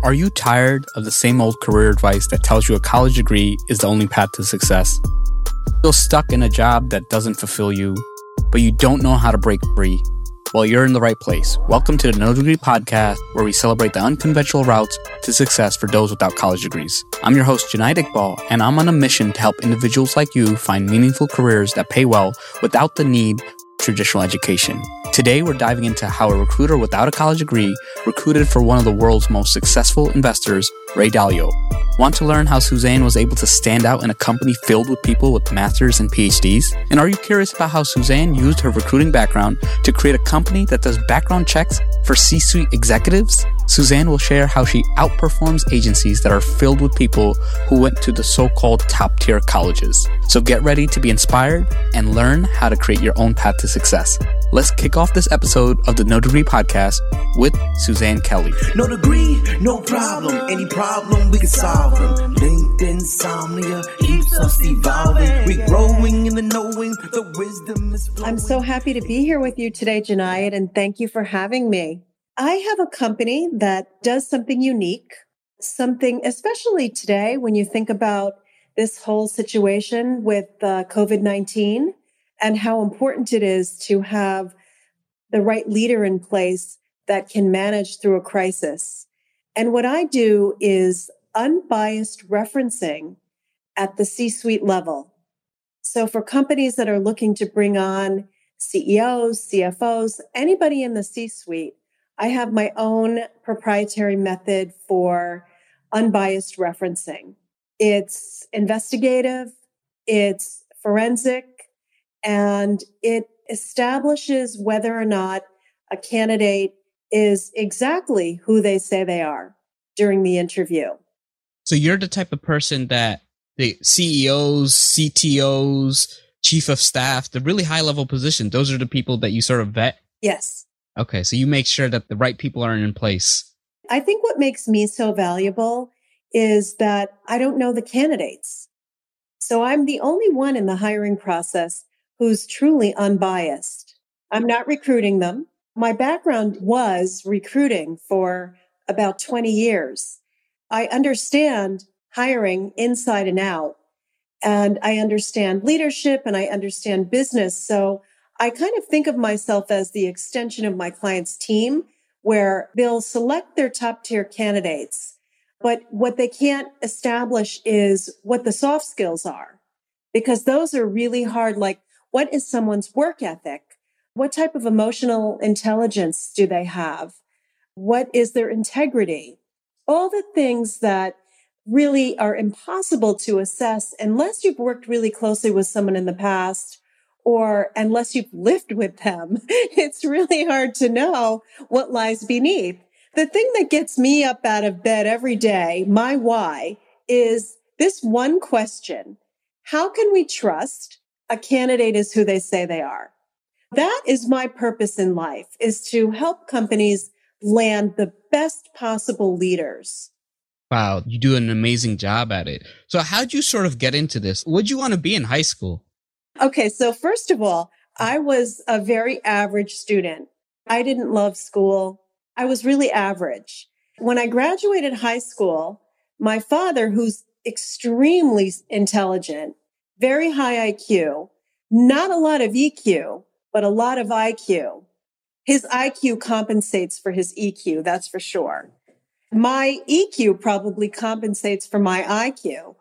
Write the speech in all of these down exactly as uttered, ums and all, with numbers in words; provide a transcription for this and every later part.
Are you tired of the same old career advice that tells you a college degree is the only path to success? Feel stuck in a job that doesn't fulfill you, but you don't know how to break free? Well, you're in the right place. Welcome to the No Degree Podcast, where we celebrate the unconventional routes to success for those without college degrees. I'm your host, Junaid Iqbal, and I'm on a mission to help individuals like you find meaningful careers that pay well without the need of traditional education. Today, we're diving into how a recruiter without a college degree recruited for one of the world's most successful investors, Ray Dalio. Want to learn how Suzanne was able to stand out in a company filled with people with masters and P H Ds? And are you curious about how Suzanne used her recruiting background to create a company that does background checks for C-suite executives? Suzanne will share how she outperforms agencies that are filled with people who went to the so-called top-tier colleges. So get ready to be inspired and learn how to create your own path to success. Let's kick off this episode of the No Degree Podcast with Suzanne Kelly. No degree, no problem. Any problem, we can solve them. LinkedIn insomnia keeps us evolving. We're growing in the knowing, the wisdom is flowing. I'm so happy to be here with you today, Junaid, and thank you for having me. I have a company that does something unique, something, especially today when you think about this whole situation with uh, covid nineteen and how important it is to have the right leader in place that can manage through a crisis. And what I do is unbiased referencing at the C-suite level. So for companies that are looking to bring on C E Os, C F Os, anybody in the C-suite, I have my own proprietary method for unbiased referencing. It's investigative, it's forensic, and it establishes whether or not a candidate is exactly who they say they are during the interview. So you're the type of person that the C E Os, C T Os, chief of staff, the really high level positions, those are the people that you sort of vet? Yes. Okay, so you make sure that the right people are in place. I think what makes me so valuable is that I don't know the candidates. So I'm the only one in the hiring process who's truly unbiased. I'm not recruiting them. My background was recruiting for about twenty years. I understand hiring inside and out, and I understand leadership and I understand business. So I kind of think of myself as the extension of my client's team, where they'll select their top tier candidates. But what they can't establish is what the soft skills are, because those are really hard. Like, what is someone's work ethic? What type of emotional intelligence do they have? What is their integrity? All the things that really are impossible to assess unless you've worked really closely with someone in the past, or unless you've lived with them. It's really hard to know what lies beneath. The thing that gets me up out of bed every day, my why, is this one question: how can we trust a candidate is who they say they are? That is my purpose in life, is to help companies land the best possible leaders. Wow, you do an amazing job at it. So how'd you sort of get into this? What'd you want to be in high school? Okay, so first of all, I was a very average student. I didn't love school. I was really average. When I graduated high school, my father, who's extremely intelligent, very high I Q, not a lot of E Q, but a lot of I Q. His I Q compensates for his E Q, that's for sure. My E Q probably compensates for my I Q.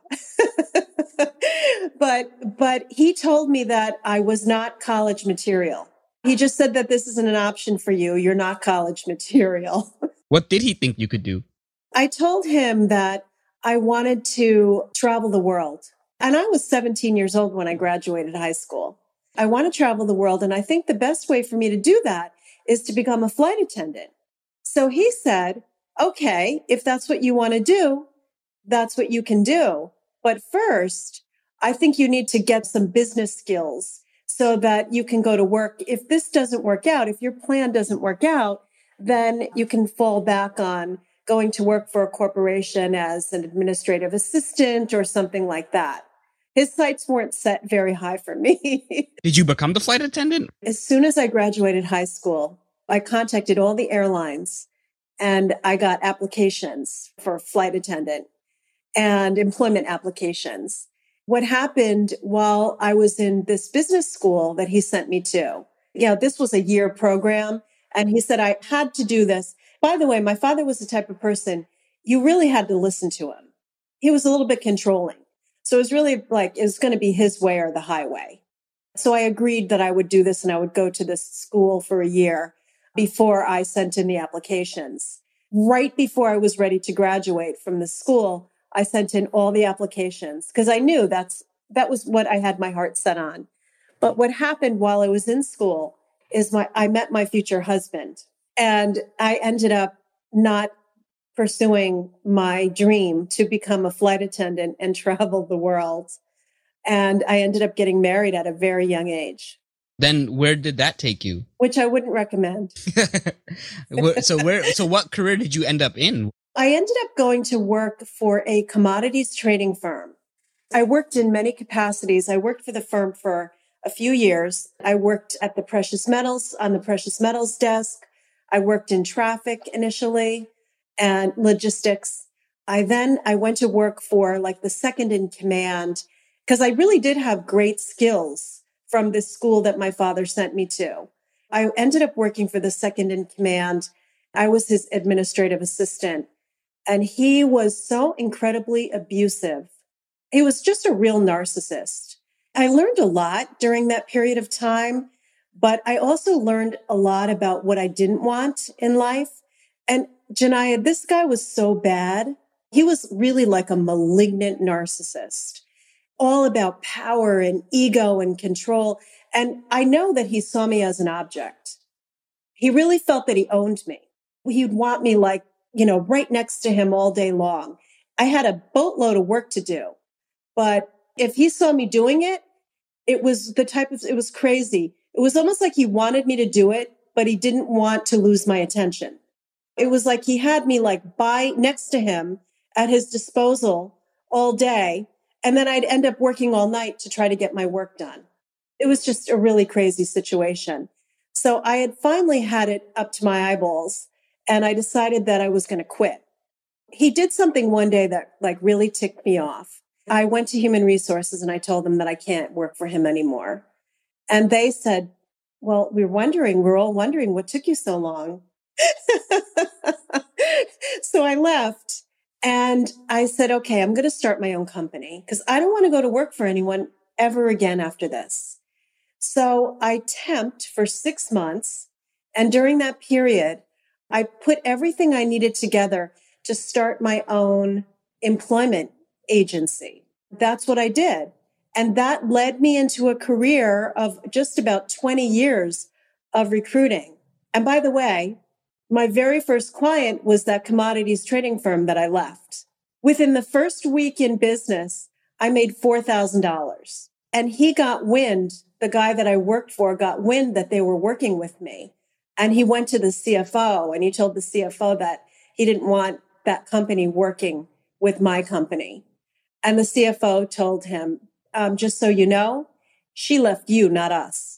But but he told me that I was not college material. He just said that this isn't an option for you. You're not college material. What did he think you could do? I told him that I wanted to travel the world. And I was seventeen years old when I graduated high school. I want to travel the world. And I think the best way for me to do that is to become a flight attendant. So he said, okay, if that's what you want to do, that's what you can do. But first, I think you need to get some business skills so that you can go to work. If this doesn't work out, if your plan doesn't work out, then you can fall back on going to work for a corporation as an administrative assistant or something like that. His sights weren't set very high for me. Did you become the flight attendant? As soon as I graduated high school, I contacted all the airlines and I got applications for flight attendant and employment applications. What happened while I was in this business school that he sent me to, you know, this was a year program, and he said I had to do this. By the way, my father was the type of person you really had to listen to him. He was a little bit controlling. So it was really like, it was going to be his way or the highway. So I agreed that I would do this and I would go to this school for a year before I sent in the applications. Right before I was ready to graduate from the school, I sent in all the applications because I knew that's that was what I had my heart set on. But what happened while I was in school is my I met my future husband, and I ended up not pursuing my dream to become a flight attendant and travel the world. And I ended up getting married at a very young age. Then where did that take you? Which I wouldn't recommend. so where? So what career did you end up in? I ended up going to work for a commodities trading firm. I worked in many capacities. I worked for the firm for a few years. I worked at the precious metals, on the precious metals desk. I worked in traffic initially and logistics. I then, I went to work for like the second in command because I really did have great skills from this school that my father sent me to. I ended up working for the second in command. I was his administrative assistant, and he was so incredibly abusive. He was just a real narcissist. I learned a lot during that period of time, but I also learned a lot about what I didn't want in life. And Janiyah, this guy was so bad. He was really like a malignant narcissist, all about power and ego and control. And I know that he saw me as an object. He really felt that he owned me. He'd want me like, you know, right next to him all day long. I had a boatload of work to do, but if he saw me doing it, it was the type of, it was crazy. It was almost like he wanted me to do it, but he didn't want to lose my attention. It was like he had me like by next to him at his disposal all day. And then I'd end up working all night to try to get my work done. It was just a really crazy situation. So I had finally had it up to my eyeballs, and I decided that I was going to quit. He did something one day that like really ticked me off. I went to human resources and I told them that I can't work for him anymore. And they said, well, we're wondering, we're all wondering what took you so long. So I left and I said, okay, I'm going to start my own company because I don't want to go to work for anyone ever again after this. So I temped for six months. And during that period, I put everything I needed together to start my own employment agency. That's what I did. And that led me into a career of just about twenty years of recruiting. And by the way, my very first client was that commodities trading firm that I left. Within the first week in business, I made four thousand dollars. And he got wind, the guy that I worked for got wind that they were working with me. And he went to the C F O and he told the C F O that he didn't want that company working with my company. And the C F O told him, um, just so you know, she left you, not us.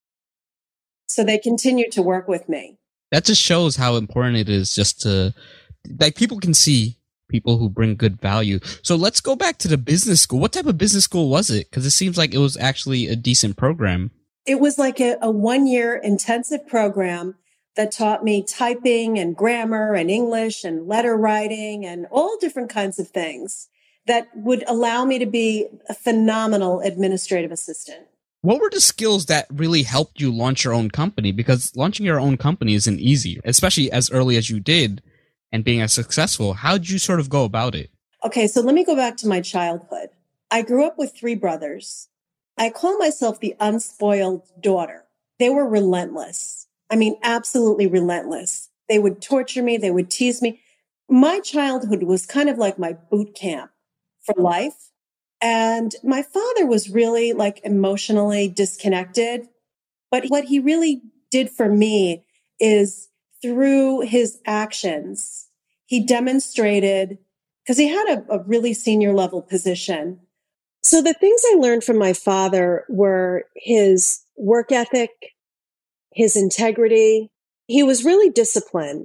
So they continued to work with me. That just shows how important it is just to, like, people can see people who bring good value. So let's go back to the business school. What type of business school was it? Because it seems like it was actually a decent program. It was like a, a one-year intensive program that taught me typing and grammar and English and letter writing and all different kinds of things that would allow me to be a phenomenal administrative assistant. What were the skills that really helped you launch your own company? Because launching your own company isn't easy, especially as early as you did and being as successful. How did you sort of go about it? Okay, so let me go back to my childhood. I grew up with three brothers. I call myself the unspoiled daughter. They were relentless. I mean, absolutely relentless. They would torture me. They would tease me. My childhood was kind of like my boot camp for life. And my father was really like emotionally disconnected. But what he really did for me is through his actions, he demonstrated, because he had a, a really senior level position. So the things I learned from my father were his work ethic, his integrity. He was really disciplined.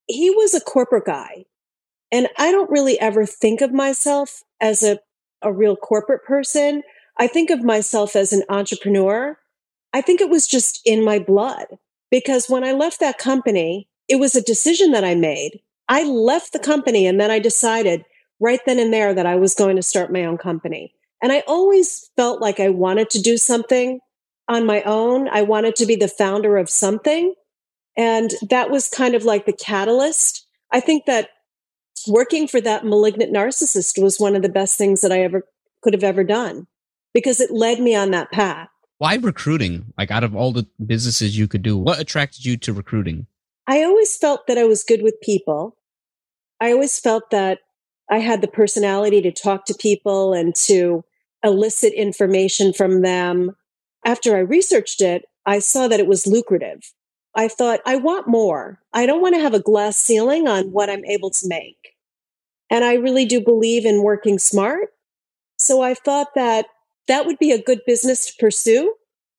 he was a corporate guy. And I don't really ever think of myself as a, a real corporate person. I think of myself as an entrepreneur. I think it was just in my blood, because when I left that company, it was a decision that I made. I left the company and then I decided right then and there that I was going to start my own company. And I always felt like I wanted to do something on my own. I wanted to be the founder of something. And that was kind of like the catalyst. I think that working for that malignant narcissist was one of the best things that I ever could have ever done, because it led me on that path. Why recruiting? Like, out of all the businesses you could do, what attracted you to recruiting? I always felt that I was good with people. I always felt that I had the personality to talk to people and to elicit information from them. After I researched it, I saw that it was lucrative. I thought, I want more. I don't want to have a glass ceiling on what I'm able to make. And I really do believe in working smart. So I thought that that would be a good business to pursue.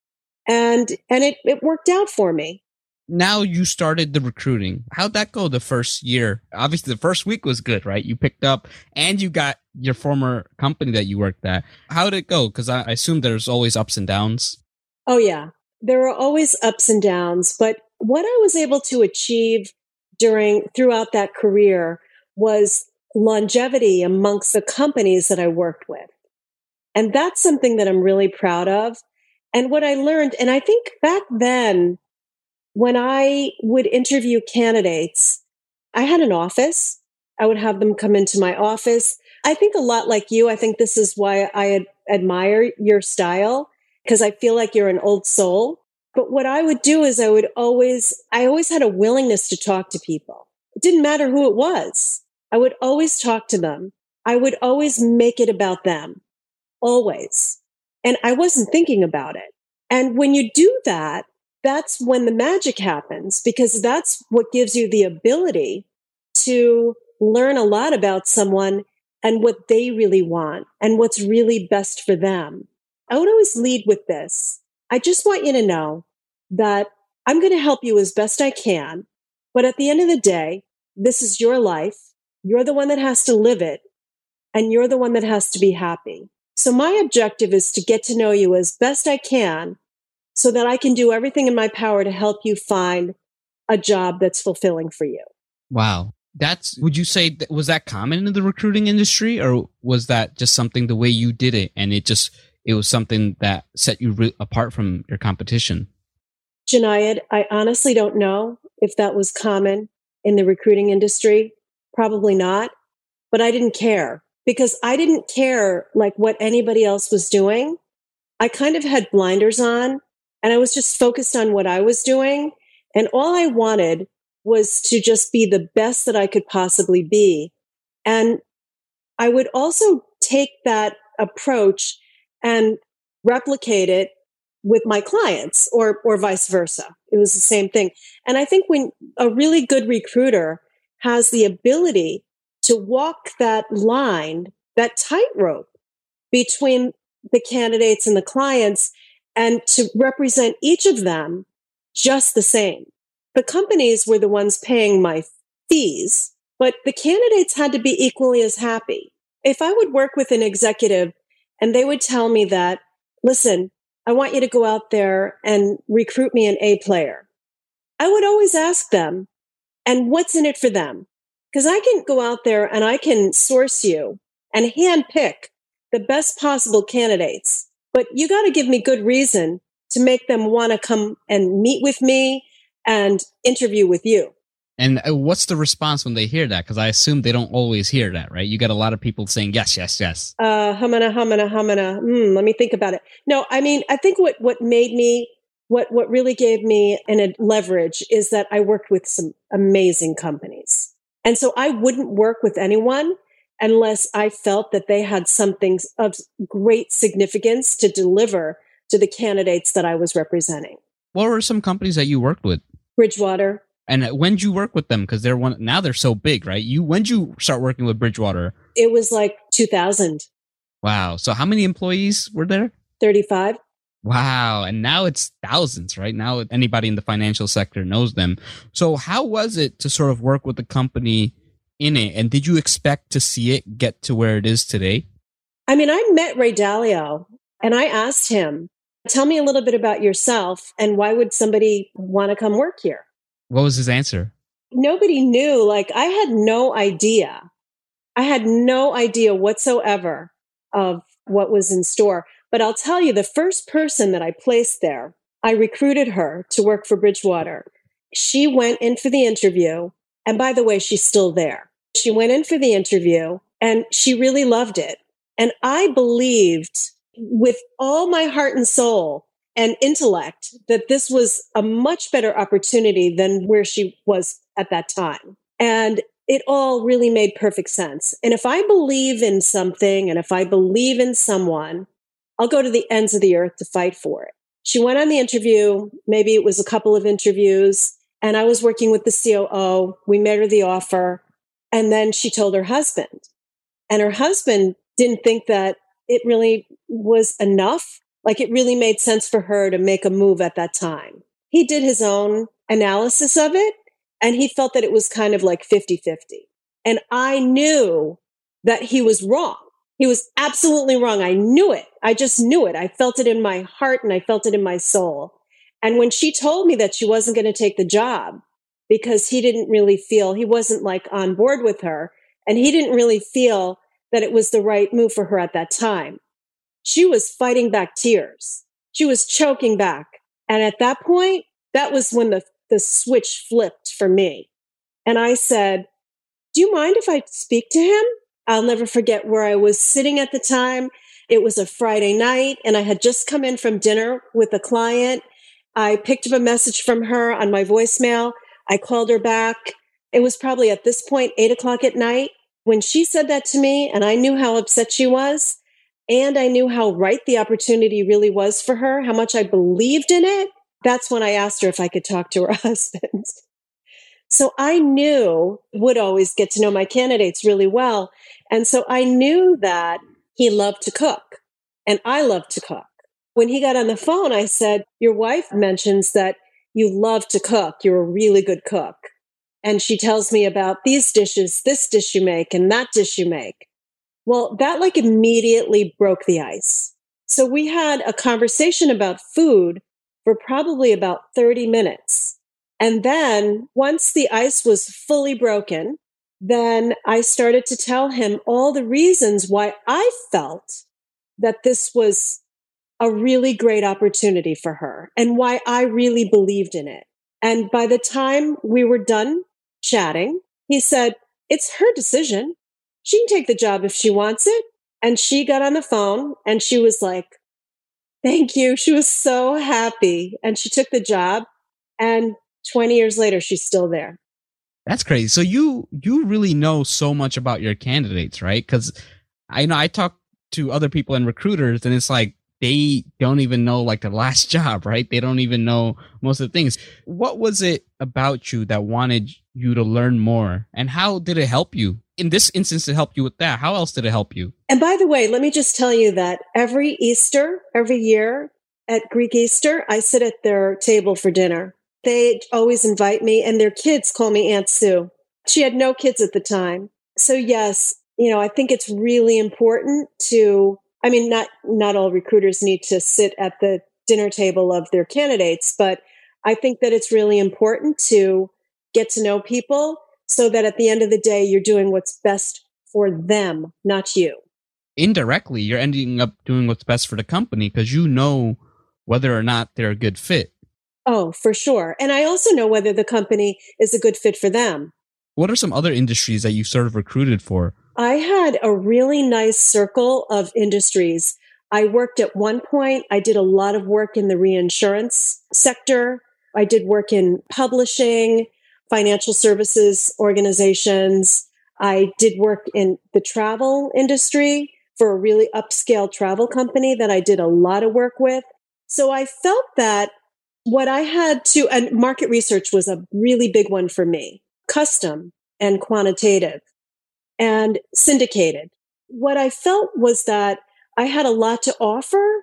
And and it, it worked out for me. Now you started the recruiting. How'd that go the first year? Obviously, the first week was good, right? You picked up and you got your former company that you worked at. How'd it go? Because I, I assume there's always ups and downs. Oh, yeah. There are always ups and downs. But what I was able to achieve during throughout that career was longevity amongst the companies that I worked with. And that's something that I'm really proud of. And what I learned, and I think back then, when I would interview candidates, I had an office. I would have them come into my office. I think a lot like you. I think this is why I ad- admire your style, because I feel like you're an old soul. But what I would do is I would always, I always had a willingness to talk to people. It didn't matter who it was. I would always talk to them. I would always make it about them. Always. And I wasn't thinking about it. And when you do that, that's when the magic happens, because that's what gives you the ability to learn a lot about someone and what they really want and what's really best for them. I would always lead with this. I just want you to know that I'm going to help you as best I can. But at the end of the day, this is your life. You're the one that has to live it. And you're the one that has to be happy. So my objective is to get to know you as best I can so that I can do everything in my power to help you find a job that's fulfilling for you. Wow. That's, would you say, that, was that common in the recruiting industry, or was that just something the way you did it and it just, it was something that set you re- apart from your competition? Junaid, I honestly don't know if that was common in the recruiting industry. Probably not, but I didn't care because I didn't care like what anybody else was doing. I kind of had blinders on and I was just focused on what I was doing. And all I wanted was to just be the best that I could possibly be. And I would also take that approach and replicate it with my clients or, or vice versa. It was the same thing. And I think when a really good recruiter has the ability to walk that line, that tightrope between the candidates and the clients, and to represent each of them just the same. The companies were the ones paying my fees, but the candidates had to be equally as happy. If I would work with an executive and they would tell me that, listen, I want you to go out there and recruit me an A player, I would always ask them, and what's in it for them? Because I can go out there and I can source you and handpick the best possible candidates. But you got to give me good reason to make them want to come and meet with me and interview with you. And what's the response when they hear that? Because I assume they don't always hear that, right? You got a lot of people saying, yes, yes, yes. Uh, humana, humana, humana. Mm, let me think about it. No, I mean, I think what, what made me, what, what really gave me an a leverage is that I worked with some amazing companies. And so I wouldn't work with anyone unless I felt that they had something of great significance to deliver to the candidates that I was representing. What were some companies that you worked with? Bridgewater. And when did you work with them? Because they're one now. They're so big, right? You when did you start working with Bridgewater? It was like two thousand. Wow. So how many employees were there? thirty-five. Wow. And now it's thousands, right? Now anybody in the financial sector knows them. So how was it to sort of work with the company in it? And did you expect to see it get to where it is today? I mean, I met Ray Dalio and I asked him, tell me a little bit about yourself and why would somebody want to come work here? What was his answer? Nobody knew. Like, I had no idea. I had no idea whatsoever of what was in store. But I'll tell you, the first person that I placed there, I recruited her to work for Bridgewater. She went in for the interview. And by the way, she's still there. She went in for the interview and she really loved it. And I believed with all my heart and soul and intellect that this was a much better opportunity than where she was at that time. And it all really made perfect sense. And if I believe in something and if I believe in someone, I'll go to the ends of the earth to fight for it. She went on the interview. Maybe it was a couple of interviews. And I was working with the C O O. We made her the offer. And then she told her husband. And her husband didn't think that it really was enough. Like it really made sense for her to make a move at that time. He did his own analysis of it. And he felt that it was kind of like fifty-fifty. And I knew that he was wrong. He was absolutely wrong. I knew it. I just knew it. I felt it in my heart and I felt it in my soul. And when she told me that she wasn't going to take the job because he didn't really feel, he wasn't like on board with her and he didn't really feel that it was the right move for her at that time, she was fighting back tears. She was choking back. And at that point, that was when the, the switch flipped for me. And I said, do you mind if I speak to him? I'll never forget where I was sitting at the time. It was a Friday night and I had just come in from dinner with a client. I picked up a message from her on my voicemail. I called her back. It was probably at this point, eight o'clock at night. When she said that to me and I knew how upset she was and I knew how right the opportunity really was for her, how much I believed in it, that's when I asked her if I could talk to her husband. So I knew, would always get to know my candidates really well. And so I knew that he loved to cook and I love to cook. When he got on the phone, I said, your wife mentions that you love to cook. You're a really good cook. And she tells me about these dishes, this dish you make and that dish you make. Well, that like immediately broke the ice. So we had a conversation about food for probably about thirty minutes. And then once the ice was fully broken, then I started to tell him all the reasons why I felt that this was a really great opportunity for her and why I really believed in it. And by the time we were done chatting, he said, it's her decision. She can take the job if she wants it. And she got on the phone and she was like, thank you. She was so happy. And she took the job. And twenty years later, she's still there. That's crazy. So you you really know so much about your candidates, right? Because I know I talk to other people and recruiters, and it's like they don't even know like their last job, right? They don't even know most of the things. What was it about you that wanted you to learn more? And how did it help you? In this instance, it helped you with that. How else did it help you? And by the way, let me just tell you that every Easter, every year at Greek Easter, I sit at their table for dinner. They always invite me, and their kids call me Aunt Sue. She had no kids at the time. So yes, you know, I think it's really important to, I mean, not, not all recruiters need to sit at the dinner table of their candidates, but I think that it's really important to get to know people so that at the end of the day, you're doing what's best for them, not you. Indirectly, you're ending up doing what's best for the company because you know whether or not they're a good fit. Oh, for sure. And I also know whether the company is a good fit for them. What are some other industries that you sort of recruited for? I had a really nice circle of industries. I worked at one point, I did a lot of work in the reinsurance sector. I did work in publishing, financial services organizations. I did work in the travel industry for a really upscale travel company that I did a lot of work with. So I felt that what I had to, and market research was a really big one for me, custom and quantitative and syndicated. What I felt was that I had a lot to offer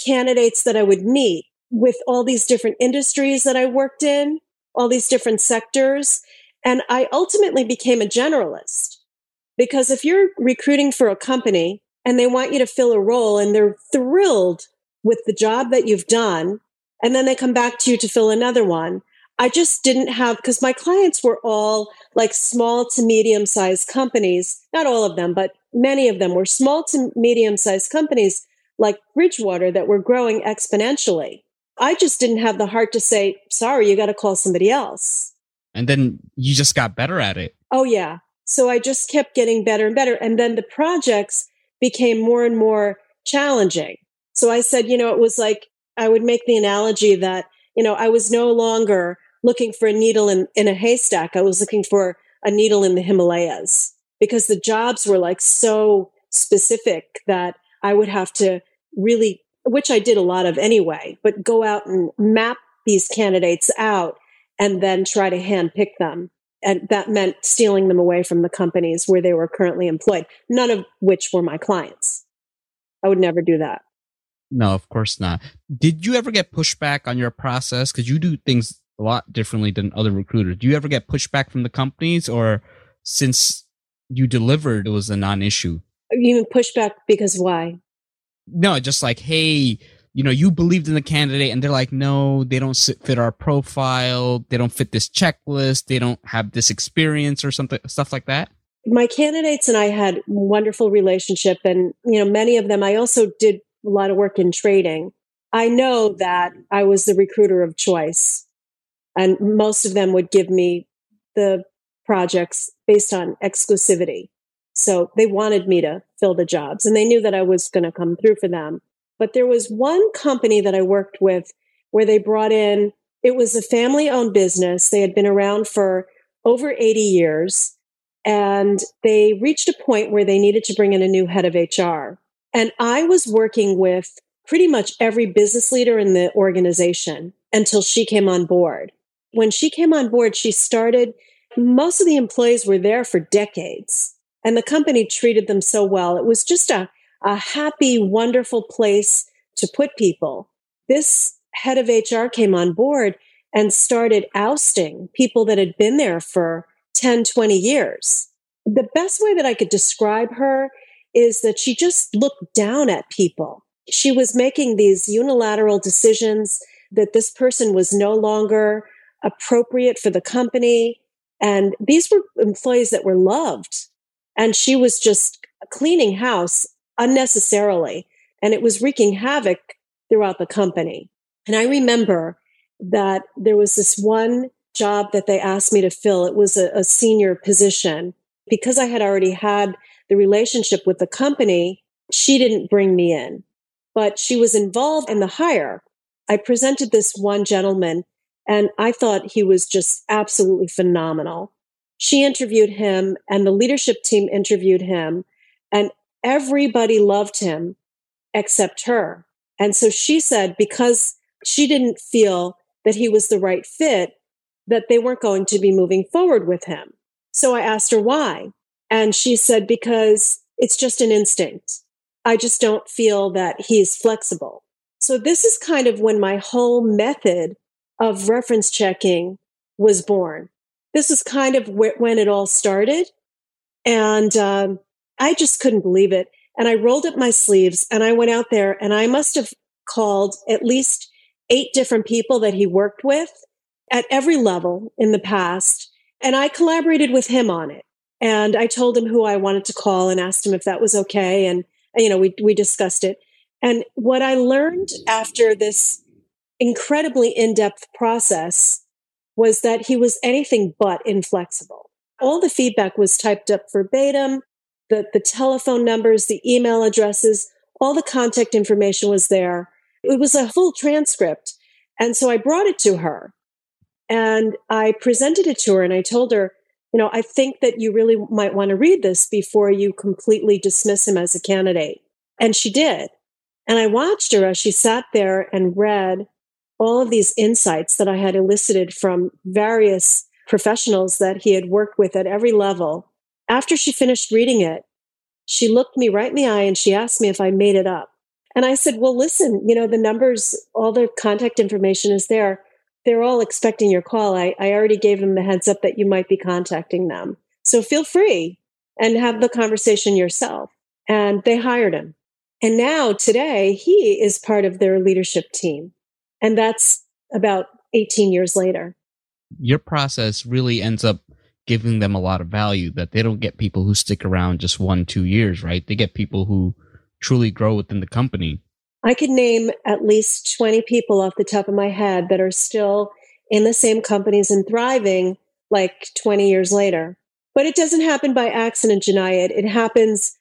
candidates that I would meet with all these different industries that I worked in, all these different sectors. And I ultimately became a generalist, because if you're recruiting for a company and they want you to fill a role and they're thrilled with the job that you've done, and then they come back to you to fill another one, I just didn't have, because my clients were all like small to medium sized companies, not all of them, but many of them were small to medium sized companies like Bridgewater that were growing exponentially. I just didn't have the heart to say, sorry, you got to call somebody else. And then you just got better at it. Oh, yeah. So I just kept getting better and better. And then the projects became more and more challenging. So I said, you know, it was like, I would make the analogy that, you know, I was no longer looking for a needle in, in a haystack. I was looking for a needle in the Himalayas, because the jobs were like so specific that I would have to really, which I did a lot of anyway, but go out and map these candidates out and then try to handpick them. And that meant stealing them away from the companies where they were currently employed, none of which were my clients. I would never do that. No, of course not. Did you ever get pushback on your process? Because you do things a lot differently than other recruiters. Do you ever get pushback from the companies, or since you delivered, it was a non-issue? You mean pushback because why? No, just like, hey, you know, you believed in the candidate and they're like, no, they don't fit our profile. They don't fit this checklist. They don't have this experience or something, stuff like that. My candidates and I had wonderful relationship, and, you know, many of them, I also did a lot of work in trading. I know that I was the recruiter of choice, and most of them would give me the projects based on exclusivity. So they wanted me to fill the jobs, and they knew that I was going to come through for them. But there was one company that I worked with where they brought in, it was a family-owned business. They had been around for over eighty years, and they reached a point where they needed to bring in a new head of H R. And I was working with pretty much every business leader in the organization until she came on board. When she came on board, she started, most of the employees were there for decades, and the company treated them so well. It was just a, a happy, wonderful place to put people. This head of H R came on board and started ousting people that had been there for ten, twenty years. The best way that I could describe her is that she just looked down at people. She was making these unilateral decisions that this person was no longer appropriate for the company. And these were employees that were loved. And she was just cleaning house unnecessarily. And it was wreaking havoc throughout the company. And I remember that there was this one job that they asked me to fill. It was a, a senior position. Because I had already had the relationship with the company, she didn't bring me in, but she was involved in the hire. I presented this one gentleman, and I thought he was just absolutely phenomenal. She interviewed him, and the leadership team interviewed him, and everybody loved him except her. And so she said, because she didn't feel that he was the right fit, that they weren't going to be moving forward with him. So I asked her why. And she said, because it's just an instinct. I just don't feel that he's flexible. So this is kind of when my whole method of reference checking was born. This is kind of wh- when it all started. And um, I just couldn't believe it. And I rolled up my sleeves and I went out there, and I must have called at least eight different people that he worked with at every level in the past. And I collaborated with him on it. And I told him who I wanted to call and asked him if that was okay. And, you know, we, we discussed it. And what I learned after this incredibly in-depth process was that he was anything but inflexible. All the feedback was typed up verbatim, the, the telephone numbers, the email addresses, all the contact information was there. It was a full transcript. And so I brought it to her and I presented it to her, and I told her, you know, I think that you really might want to read this before you completely dismiss him as a candidate. And she did. And I watched her as she sat there and read all of these insights that I had elicited from various professionals that he had worked with at every level. After she finished reading it, she looked me right in the eye and she asked me if I made it up. And I said, well, listen, you know, the numbers, all the contact information is there. They're all expecting your call. I, I already gave them the heads up that you might be contacting them. So feel free and have the conversation yourself. And they hired him. And now today he is part of their leadership team. And that's about eighteen years later. Your process really ends up giving them a lot of value, that they don't get people who stick around just one, two years, right? They get people who truly grow within the company. I could name at least twenty people off the top of my head that are still in the same companies and thriving like twenty years later. But it doesn't happen by accident, Junaid. It happens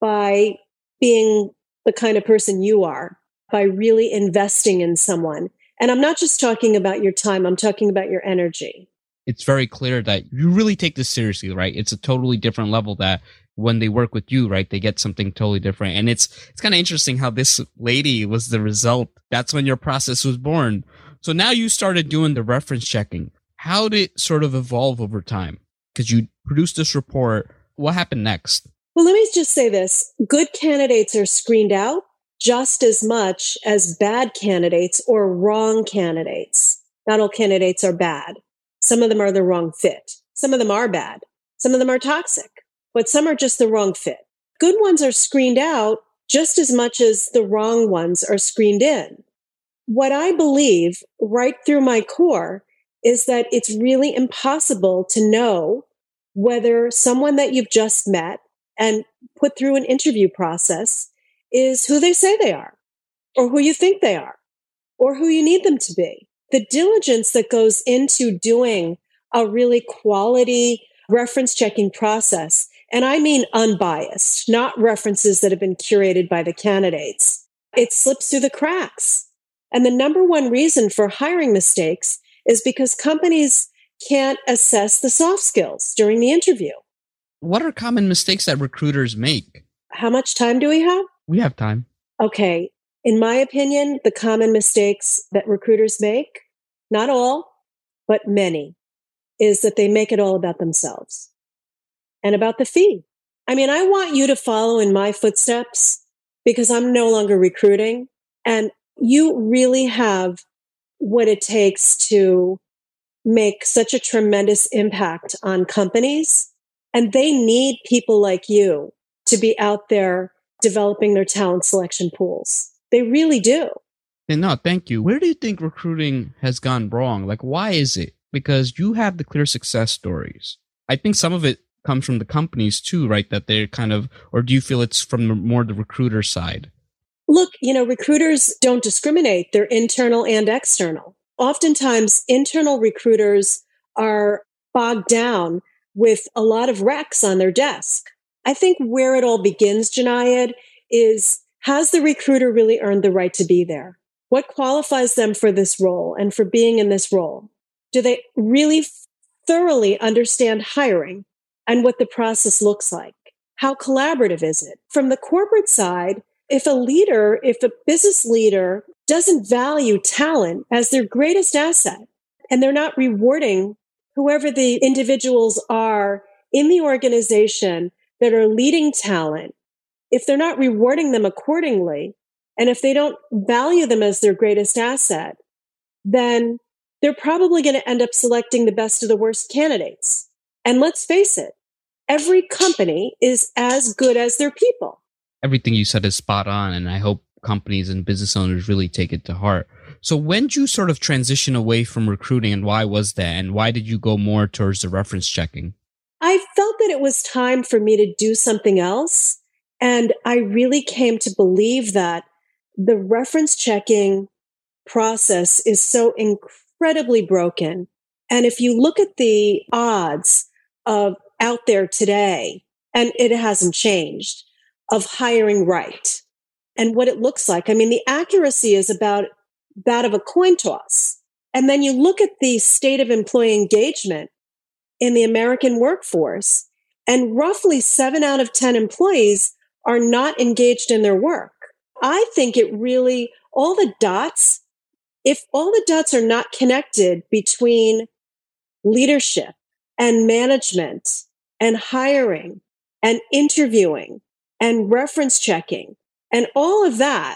by being the kind of person you are, by really investing in someone. And I'm not just talking about your time, I'm talking about your energy. It's very clear that you really take this seriously, right? It's a totally different level that when they work with you, right, they get something totally different. And it's it's kind of interesting how this lady was the result. That's when your process was born. So now you started doing the reference checking. How did it sort of evolve over time? Because you produced this report. What happened next? Well, let me just say this. Good candidates are screened out just as much as bad candidates or wrong candidates. Not all candidates are bad. Some of them are the wrong fit. Some of them are bad. Some of them are toxic, but some are just the wrong fit. Good ones are screened out just as much as the wrong ones are screened in. What I believe right through my core is that it's really impossible to know whether someone that you've just met and put through an interview process is who they say they are, or who you think they are, or who you need them to be. The diligence that goes into doing a really quality reference checking process, and I mean unbiased, not references that have been curated by the candidates, it slips through the cracks. And the number one reason for hiring mistakes is because companies can't assess the soft skills during the interview. What are common mistakes that recruiters make? How much time do we have? We have time. Okay. In my opinion, the common mistakes that recruiters make, not all, but many, is that they make it all about themselves and about the fee. I mean, I want you to follow in my footsteps because I'm no longer recruiting, and you really have what it takes to make such a tremendous impact on companies. And they need people like you to be out there developing their talent selection pools. They really do. And no, thank you. Where do you think recruiting has gone wrong? Like, why is it? Because you have the clear success stories. I think some of it comes from the companies too, right? That they're kind of, or do you feel it's from the, more the recruiter side? Look, you know, recruiters don't discriminate. They're internal and external. Oftentimes, internal recruiters are bogged down with a lot of recs on their desk. I think where it all begins, Junaid, is has the recruiter really earned the right to be there? What qualifies them for this role and for being in this role? Do they really thoroughly understand hiring and what the process looks like? How collaborative is it? From the corporate side, if a leader, if a business leader doesn't value talent as their greatest asset, and they're not rewarding whoever the individuals are in the organization that are leading talent, if they're not rewarding them accordingly, and if they don't value them as their greatest asset, then they're probably going to end up selecting the best of the worst candidates. And let's face it, every company is as good as their people. Everything you said is spot on, and I hope companies and business owners really take it to heart. So when did you sort of transition away from recruiting, and why was that? And why did you go more towards the reference checking? I felt that it was time for me to do something else. And I really came to believe that the reference checking process is so incredibly broken. And if you look at the odds of out there today, and it hasn't changed, of hiring right and what it looks like. I mean, the accuracy is about that of a coin toss. And then you look at the state of employee engagement in the American workforce, and roughly seven out of ten employees are not engaged in their work. I think it really, all the dots, if all the dots are not connected between leadership and management and hiring and interviewing and reference checking and all of that,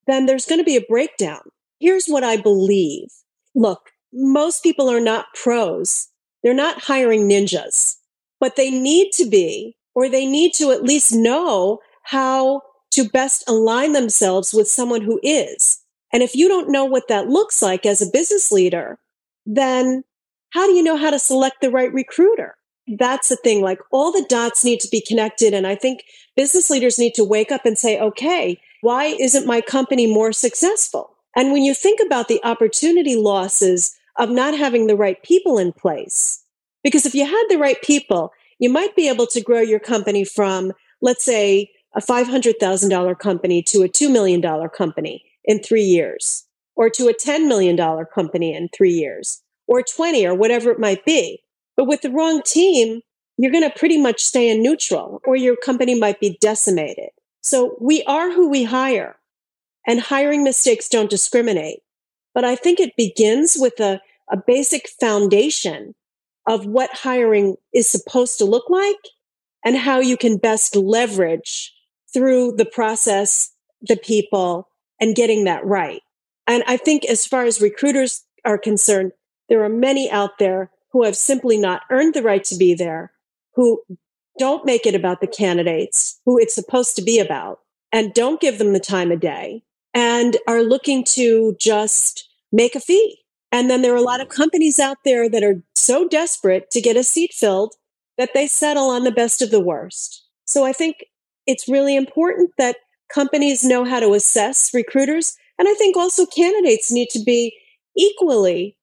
then there's going to be a breakdown. Here's what I believe. Look, most people are not pros. They're not hiring ninjas, but they need to be, or they need to at least know how to best align themselves with someone who is. And if you don't know what that looks like as a business leader, then how do you know how to select the right recruiter? That's the thing. Like, all the dots need to be connected. And I think business leaders need to wake up and say, okay, why isn't my company more successful? And when you think about the opportunity losses of not having the right people in place, because if you had the right people, you might be able to grow your company from, let's say, a five hundred thousand dollars company to a two million dollars company in three years, or to a ten million dollars company in three years, or twenty, or whatever it might be. But with the wrong team, you're going to pretty much stay in neutral, or your company might be decimated. So we are who we hire, and hiring mistakes don't discriminate. But I think it begins with a, a basic foundation of what hiring is supposed to look like and how you can best leverage through the process, the people, and getting that right. And I think as far as recruiters are concerned, there are many out there who have simply not earned the right to be there, who don't make it about the candidates, who it's supposed to be about, and don't give them the time of day, and are looking to just make a fee. And then there are a lot of companies out there that are so desperate to get a seat filled that they settle on the best of the worst. So I think it's really important that companies know how to assess recruiters. And I think also candidates need to be equally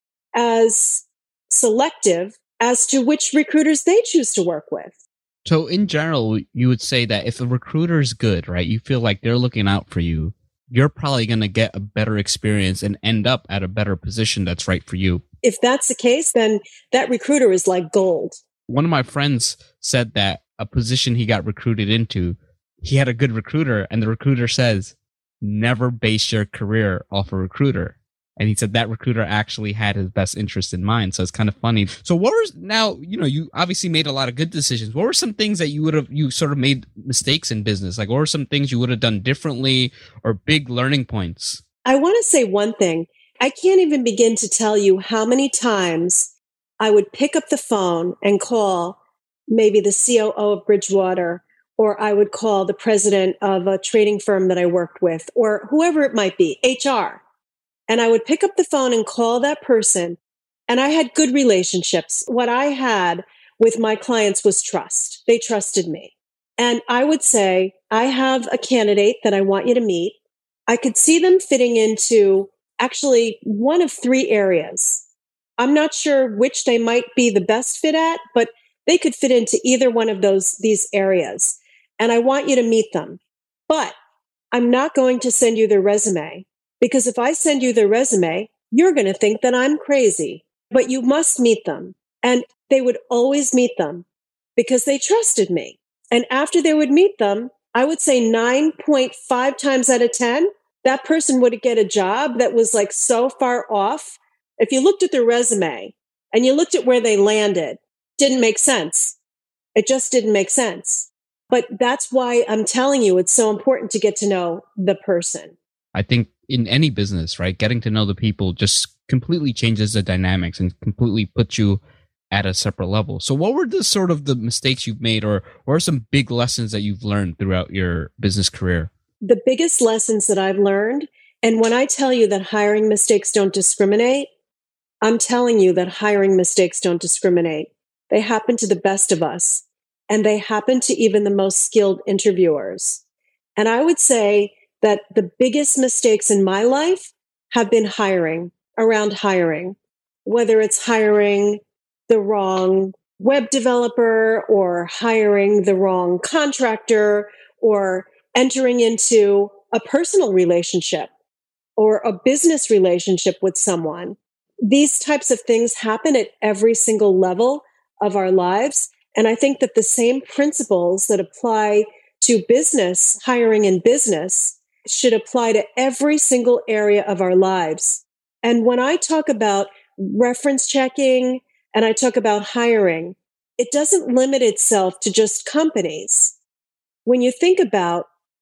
as selective as to which recruiters they choose to work with. So in general, you would say that if a recruiter is good, right, you feel like they're looking out for you, you're probably going to get a better experience and end up at a better position that's right for you. If that's the case, then that recruiter is like gold. One of my friends said that a position he got recruited into, he had a good recruiter, and the recruiter says, never base your career off a recruiter. And he said that recruiter actually had his best interest in mind. So it's kind of funny. So what were, now, you know, you obviously made a lot of good decisions. What were some things that you would have, you sort of made mistakes in business? Like, what were some things you would have done differently, or big learning points? I want to say one thing. I can't even begin to tell you how many times I would pick up the phone and call maybe the C O O of Bridgewater, or I would call the president of a trading firm that I worked with, or whoever it might be, H R. And I would pick up the phone and call that person. And I had good relationships. What I had with my clients was trust. They trusted me. And I would say, I have a candidate that I want you to meet. I could see them fitting into actually one of three areas. I'm not sure which they might be the best fit at, but they could fit into either one of those, these areas. And I want you to meet them. But I'm not going to send you their resume. Because if I send you their resume, you're going to think that I'm crazy. But you must meet them. And they would always meet them because they trusted me. And after they would meet them, I would say nine point five times out of ten, that person would get a job that was like so far off. If you looked at their resume and you looked at where they landed, didn't make sense. It just didn't make sense. But that's why I'm telling you, it's so important to get to know the person. I think in any business, right, getting to know the people just completely changes the dynamics and completely puts you at a separate level. So what were the sort of the mistakes you've made, or what are some big lessons that you've learned throughout your business career? The biggest lessons that I've learned, and when I tell you that hiring mistakes don't discriminate, I'm telling you that hiring mistakes don't discriminate. They happen to the best of us, and they happen to even the most skilled interviewers. And I would say that the biggest mistakes in my life have been hiring, around hiring, whether it's hiring the wrong web developer, or hiring the wrong contractor, or entering into a personal relationship or a business relationship with someone. These types of things happen at every single level of our lives. And I think that the same principles that apply to business, hiring in business, should apply to every single area of our lives. And when I talk about reference checking and I talk about hiring, it doesn't limit itself to just companies. When you think about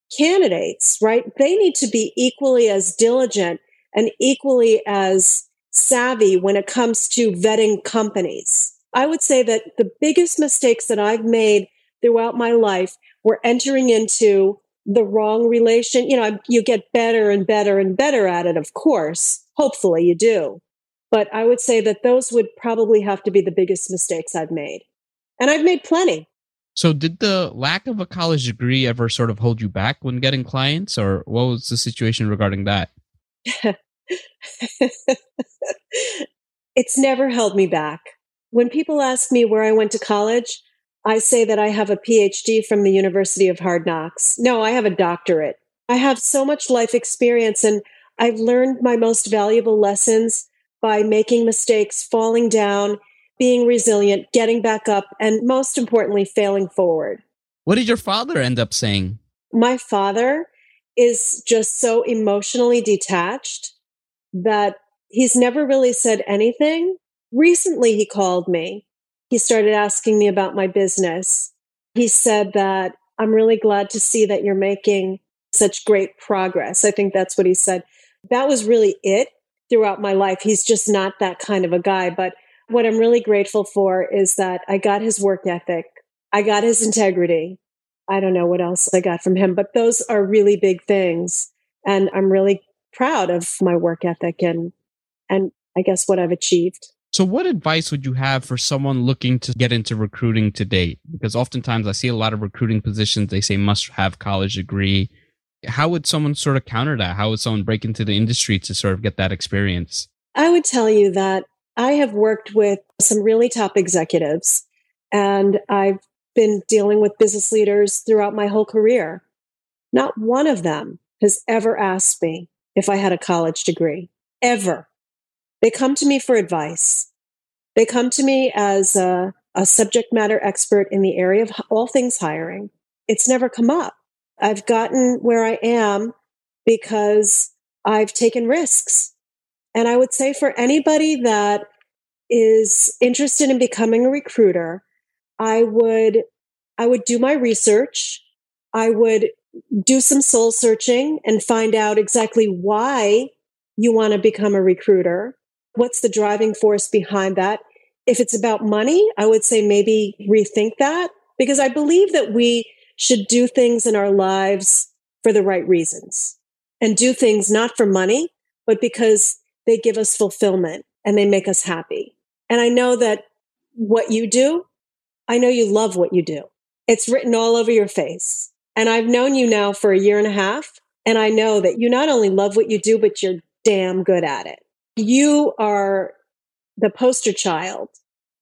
candidates, right? They need to be equally as diligent and equally as savvy when it comes to vetting companies. I would say that the biggest mistakes that I've made throughout my life were entering into the wrong relation. You know, you get better and better and better at it, of course. Hopefully you do. But I would say that those would probably have to be the biggest mistakes I've made. And I've made plenty. So did the lack of a college degree ever sort of hold you back when getting clients, or what was the situation regarding that? It's never held me back. When people ask me where I went to college, I say that I have a P H D from the University of Hard Knocks. No, I have a doctorate. I have so much life experience, and I've learned my most valuable lessons by making mistakes, falling down, being resilient, getting back up, and most importantly, failing forward. What did your father end up saying? My father is just so emotionally detached that he's never really said anything. Recently, he called me. He started asking me about my business. He said that, I'm really glad to see that you're making such great progress. I think that's what he said. That was really it throughout my life. He's just not that kind of a guy. But what I'm really grateful for is that I got his work ethic. I got his integrity. I don't know what else I got from him, but those are really big things. And I'm really proud of my work ethic and, and I guess what I've achieved. So what advice would you have for someone looking to get into recruiting to date? Because oftentimes I see a lot of recruiting positions, they say must have college degree. How would someone sort of counter that? How would someone break into the industry to sort of get that experience? I would tell you that I have worked with some really top executives, and I've been dealing with business leaders throughout my whole career. Not one of them has ever asked me if I had a college degree, ever. They come to me for advice. They come to me as a, a subject matter expert in the area of all things hiring. It's never come up. I've gotten where I am because I've taken risks. And I would say for anybody that is interested in becoming a recruiter, I would, I would do my research. I would do some soul searching and find out exactly why you want to become a recruiter. What's the driving force behind that? If it's about money, I would say maybe rethink that, because I believe that we should do things in our lives for the right reasons and do things not for money, but because they give us fulfillment and they make us happy. And I know that what you do, I know you love what you do. It's written all over your face. And I've known you now for a year and a half. And I know that you not only love what you do, but you're damn good at it. You are the poster child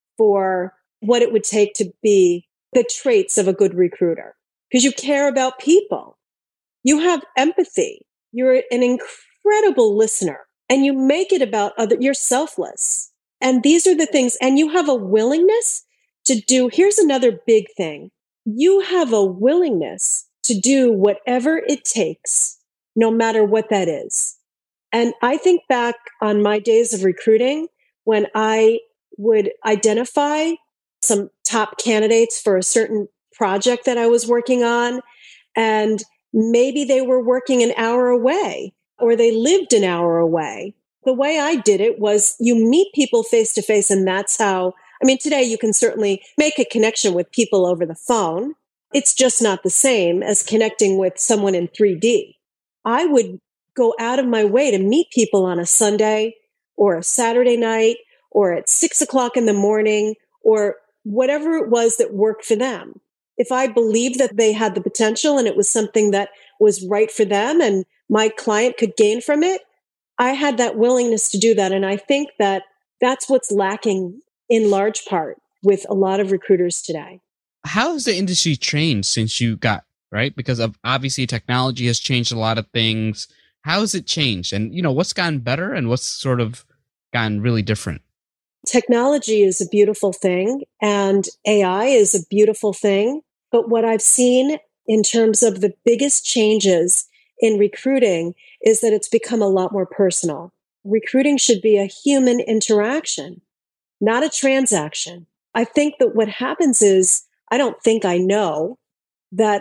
for what it would take to be the traits of a good recruiter, because you care about people. You have empathy. You're an incredible listener, and you make it about other, you're selfless. And these are the things, and you have a willingness to do, here's another big thing. You have a willingness to do whatever it takes, no matter what that is. And I think back on my days of recruiting when I would identify some top candidates for a certain project that I was working on, and maybe they were working an hour away or they lived an hour away. The way I did it was you meet people face to face, and that's how, I mean, today you can certainly make a connection with people over the phone. It's just not the same as connecting with someone in three D. I would go out of my way to meet people on a Sunday or a Saturday night or at six o'clock in the morning or whatever it was that worked for them. If I believed that they had the potential and it was something that was right for them and my client could gain from it, I had that willingness to do that. And I think that that's what's lacking in large part with a lot of recruiters today. How has the industry changed since you got, right? Because of obviously technology has changed a lot of things. How has it changed? And, you know, what's gotten better and what's sort of gotten really different? Technology is a beautiful thing and A I is a beautiful thing. But what I've seen in terms of the biggest changes in recruiting is that it's become a lot more personal. Recruiting should be a human interaction, not a transaction. I think that what happens is, I don't think I know that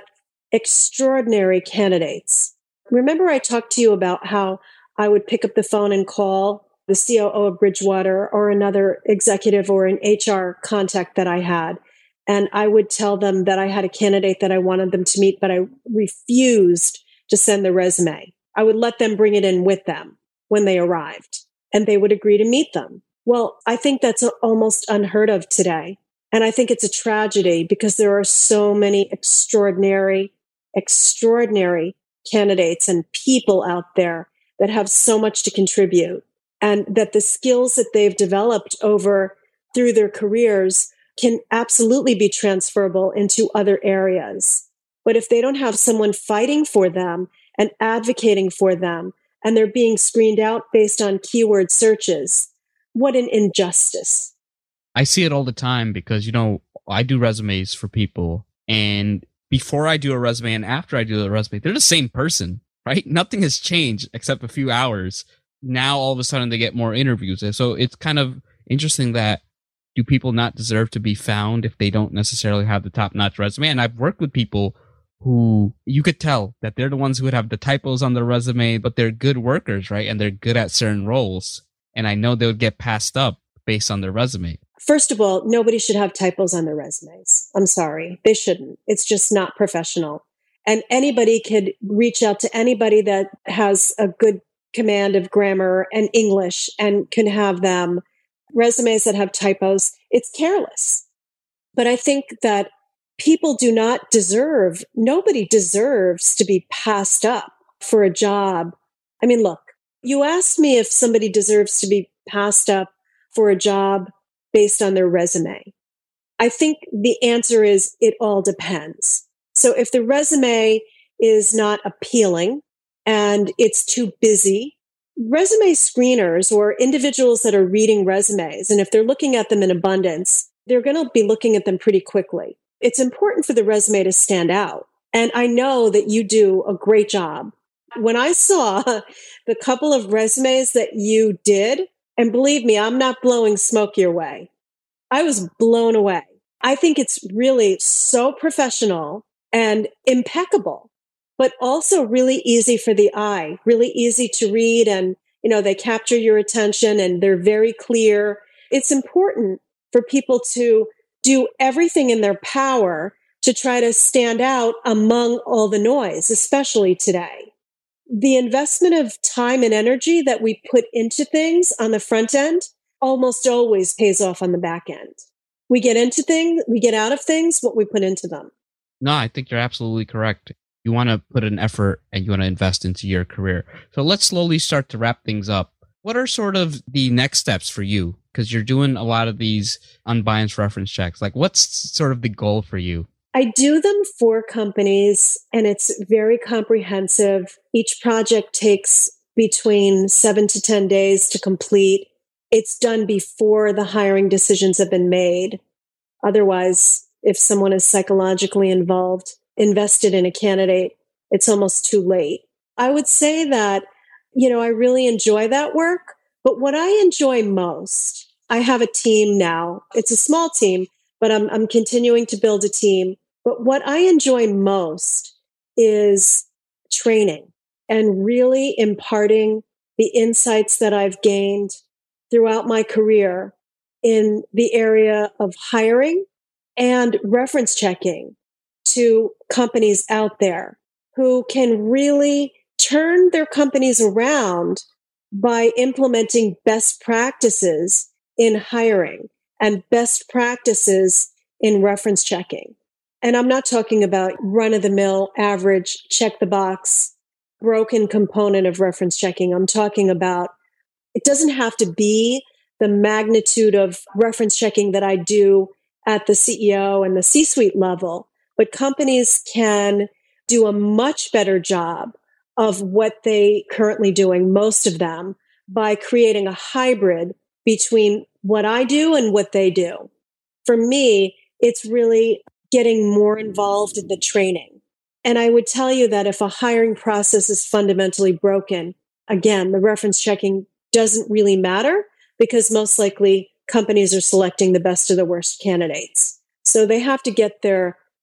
extraordinary candidates. Remember I talked to you about how I would pick up the phone and call the C O O of Bridgewater or another executive or an H R contact that I had. And I would tell them that I had a candidate that I wanted them to meet, but I refused to send the resume. I would let them bring it in with them when they arrived, and they would agree to meet them. Well, I think that's almost unheard of today. And I think it's a tragedy because there are so many extraordinary, extraordinary candidates and people out there that have so much to contribute, and that the skills that they've developed over through their careers can absolutely be transferable into other areas. But if they don't have someone fighting for them and advocating for them, and they're being screened out based on keyword searches, what an injustice. I see it all the time because, you know, I do resumes for people, and before I do a resume and after I do a resume, they're the same person, right? Nothing has changed except a few hours. Now, all of a sudden, they get more interviews. And so it's kind of interesting that do people not deserve to be found if they don't necessarily have the top-notch resume? And I've worked with people who you could tell that they're the ones who would have the typos on their resume, but they're good workers, right? And they're good at certain roles. And I know they would get passed up based on their resume. First of all, nobody should have typos on their resumes. I'm sorry. They shouldn't. It's just not professional. And anybody could reach out to anybody that has a good command of grammar and English and can have them. Resumes that have typos, it's careless. But I think that people do not deserve, nobody deserves to be passed up for a job. I mean, look, you asked me if somebody deserves to be passed up for a job based on their resume. I think the answer is it all depends. So if the resume is not appealing and it's too busy, resume screeners or individuals that are reading resumes, and if they're looking at them in abundance, they're going to be looking at them pretty quickly. It's important for the resume to stand out. And I know that you do a great job. When I saw the couple of resumes that you did, and believe me, I'm not blowing smoke your way, I was blown away. I think it's really so professional and impeccable, but also really easy for the eye, really easy to read. And, you know, they capture your attention and they're very clear. It's important for people to do everything in their power to try to stand out among all the noise, especially today. The investment of time and energy that we put into things on the front end almost always pays off on the back end. We get into things, we get out of things what we put into them. No, I think you're absolutely correct. You want to put an effort and you want to invest into your career. So let's slowly start to wrap things up. What are sort of the next steps for you? Because you're doing a lot of these unbiased reference checks. Like, what's sort of the goal for you? I do them for companies, and it's very comprehensive. Each project takes between seven to ten days to complete. It's done before the hiring decisions have been made. Otherwise, if someone is psychologically involved, invested in a candidate, it's almost too late. I would say that, you know, I really enjoy that work, but what I enjoy most, I have a team now. It's a small team, but I'm, I'm continuing to build a team. But what I enjoy most is training and really imparting the insights that I've gained throughout my career in the area of hiring and reference checking to companies out there who can really turn their companies around by implementing best practices in hiring and best practices in reference checking. And I'm not talking about run-of-the-mill, average, check the box, broken component of reference checking. I'm talking about, it doesn't have to be the magnitude of reference checking that I do at the C E O and the C-suite level, but companies can do a much better job of what they currently doing, most of them, by creating a hybrid between what I do and what they do. For me, it's really getting more involved in the training. And I would tell you that if a hiring process is fundamentally broken, again, the reference checking doesn't really matter because most likely companies are selecting the best of the worst candidates. So they have to get their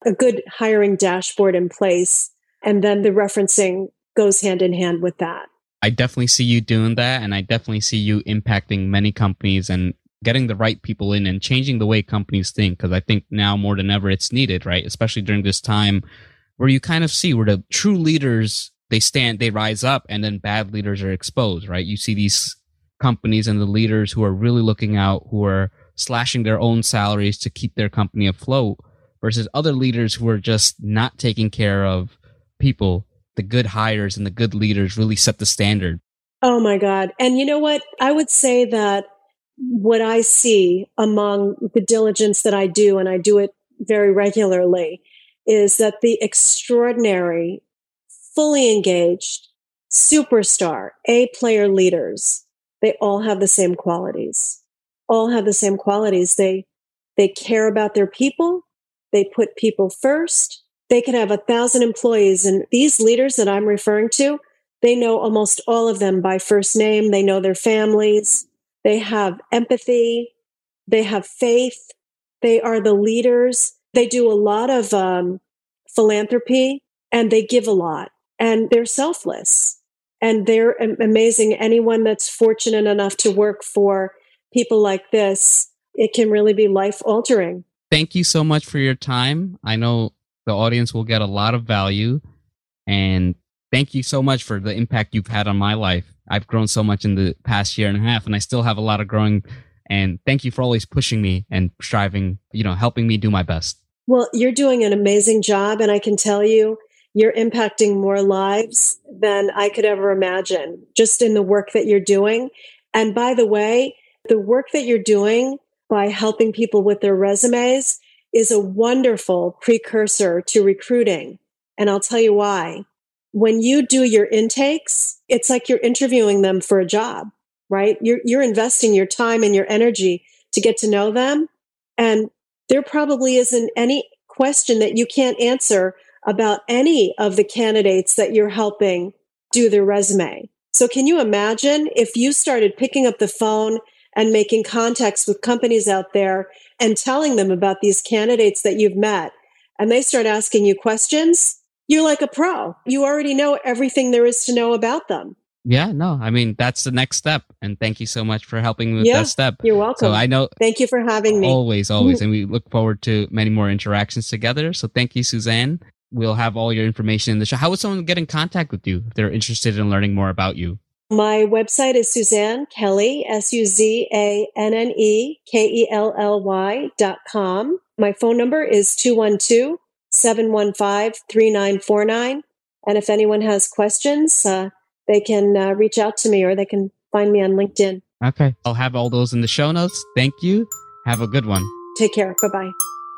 a good hiring dashboard in place. And then the referencing goes hand in hand with that. I definitely see you doing that. And I definitely see you impacting many companies and getting the right people in and changing the way companies think. Because I think now more than ever it's needed, right? Especially during this time where you kind of see where the true leaders, they stand, they rise up, and then bad leaders are exposed, right? You see these companies and the leaders who are really looking out, who are slashing their own salaries to keep their company afloat, versus other leaders who are just not taking care of people. The good hires and the good leaders really set the standard. Oh my God. And you know what? I would say that what I see among the diligence that I do, and I do it very regularly, is that the extraordinary, fully engaged, superstar, A-player leaders, they all have the same qualities. All have the same qualities. They they care about their people. They put people first. They can have a thousand employees. And these leaders that I'm referring to, they know almost all of them by first name. They know their families. They have empathy. They have faith. They are the leaders. They do a lot of um, philanthropy, and they give a lot. And they're selfless. And they're amazing. Anyone that's fortunate enough to work for people like this, it can really be life-altering. Thank you so much for your time. I know the audience will get a lot of value. And thank you so much for the impact you've had on my life. I've grown so much in the past year and a half, and I still have a lot of growing. And thank you for always pushing me and striving, you know, helping me do my best. Well, you're doing an amazing job. And I can tell you, you're impacting more lives than I could ever imagine just in the work that you're doing. And by the way, the work that you're doing by helping people with their resumes is a wonderful precursor to recruiting. And I'll tell you why. When you do your intakes, it's like you're interviewing them for a job, right? You're, you're investing your time and your energy to get to know them. And there probably isn't any question that you can't answer about any of the candidates that you're helping do their resume. So can you imagine if you started picking up the phone and making contacts with companies out there and telling them about these candidates that you've met, and they start asking you questions? You're like a pro. You already know everything there is to know about them. Yeah, no, I mean, that's the next step. And thank you so much for helping me with yeah, that step. You're welcome. So I know. Thank you for having me. Always, always. And we look forward to many more interactions together. So thank you, Suzanne. We'll have all your information in the show. How would someone get in contact with you if they're interested in learning more about you? My website is Suzanne Kelly, S U Z A N N E K E L L Y dot com. My phone number is two one two, seven one five, three nine four nine. And if anyone has questions, uh, they can uh, reach out to me, or they can find me on LinkedIn. Okay. I'll have all those in the show notes. Thank you. Have a good one. Take care. Bye-bye.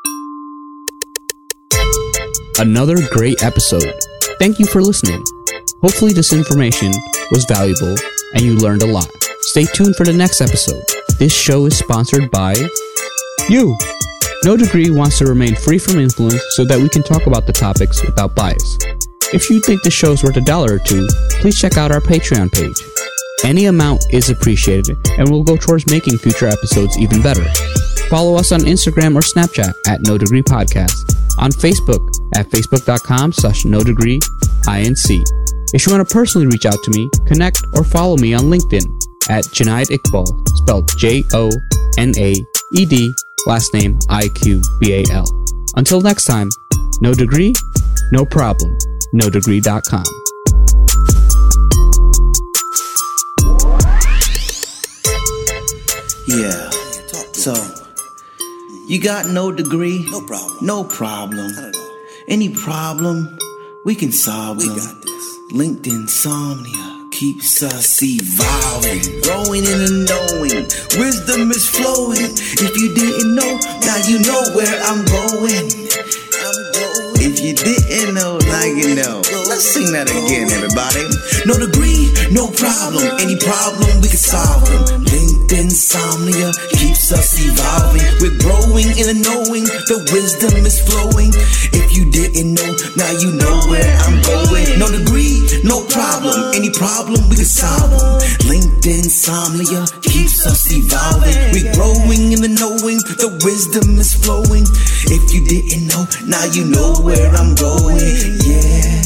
Another great episode. Thank you for listening. Hopefully this information was valuable and you learned a lot. Stay tuned for the next episode. This show is sponsored by you. No Degree wants to remain free from influence so that we can talk about the topics without bias. If you think the show's worth a dollar or two, please check out our Patreon page. Any amount is appreciated and will go towards making future episodes even better. Follow us on Instagram or Snapchat at No Degree Podcast. On Facebook at facebook.com slash no degree inc. If you want to personally reach out to me, connect or follow me on LinkedIn at Junaid Iqbal, spelled J O N A E D, last name I Q B A L. Until next time, no degree, no problem. no degree dot com. Yeah, so you got no degree? No problem. No problem. Not at all. Any problem, we can solve We them. got this. Linked insomnia keeps us evolving, growing in the knowing. Wisdom is flowing. If you didn't know, now you know where I'm going. I'm going. If you didn't know, now you know. Let's sing that again, everybody. No degree, no problem. Any problem, we can solve them. Linked insomnia keeps us evolving. We're growing in the knowing. The wisdom is flowing. If you didn't know, now you know where I'm going. No degree, no problem. Any problem, we can solve them. LinkedIn insomnia keeps us evolving. We're growing in the knowing, the wisdom is flowing. If you didn't know, now you know where I'm going. Yeah.